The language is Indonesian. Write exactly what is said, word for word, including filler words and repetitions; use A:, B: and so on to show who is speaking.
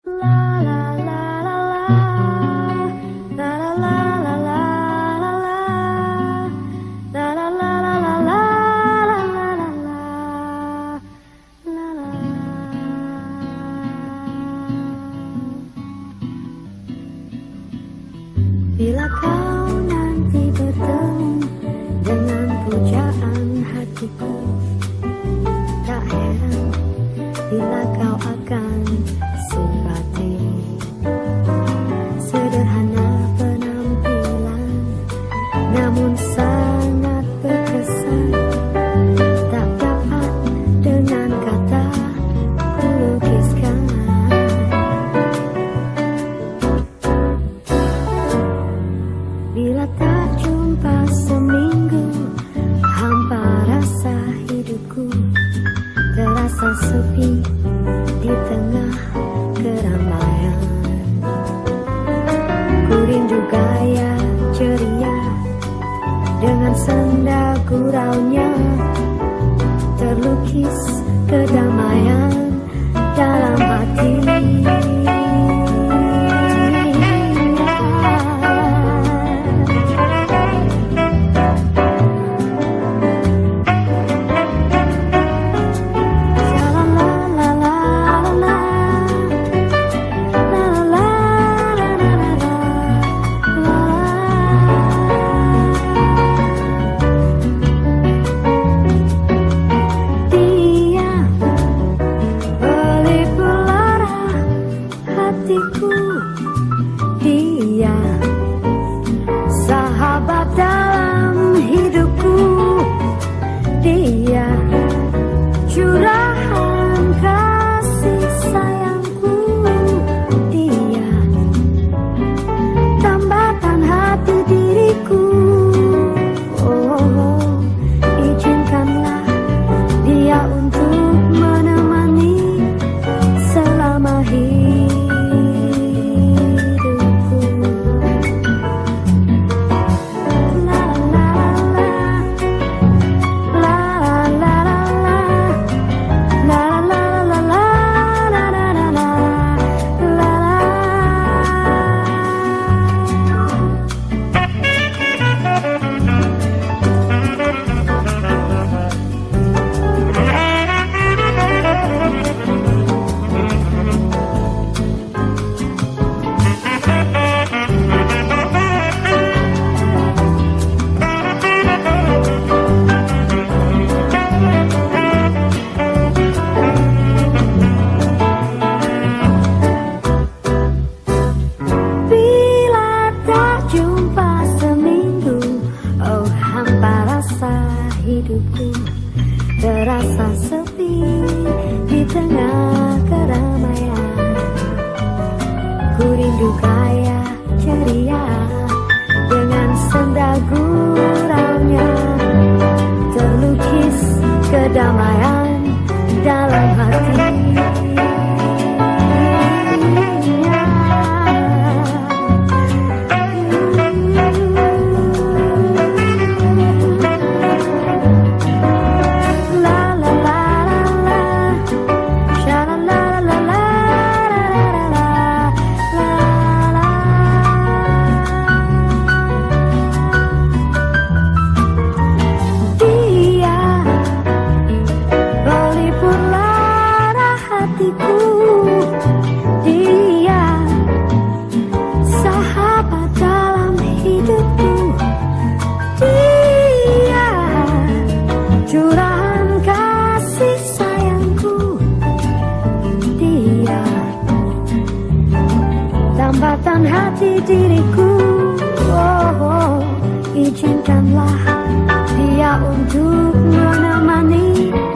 A: Bila kau nanti bertemu dengan pujaan hatiku, tak heran bila kau akan simpati. Sederhana penampilan, namun sangat berkesan. Tak dapat dengan kata kulukiskan. Bila tak jumpa seminggu, hampa rasa hidupku terasa sepi di tengah keramaian. Ku rindu gaya ceria dengan senda guraunya, terlukis kedamaian dalam hati. Dia sahabat dalam hidupku, dia curahan kasih sayangku, dia tambatan hati diriku. Oh, izinkanlah dia untuk menemani selama hidup. Hidupku terasa sepi di tengah keramaian. Ku rindu gaya ceria dengan senda guraunya, terlukis kedamaian dalam hati. Dia sahabat dalam hidupku, dia curahan kasih sayangku, dia tambatan hati diriku. Oh, oh, izinkanlah dia untuk menemani